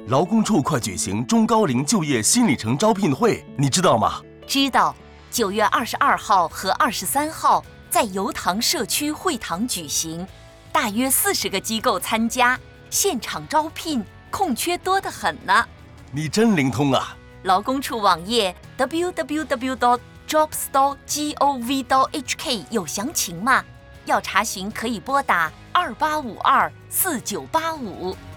劳工处快举行中高龄就业新里程招聘会，你知道吗？ 知道，9月22号和23号在油塘社区会堂举行，大约40个机构参加，现场招聘，空缺多得很呢。 你真灵通啊！ 劳工处网页 www.jobstore.gov.hk 有详情吗？要查询可以拨打28524985。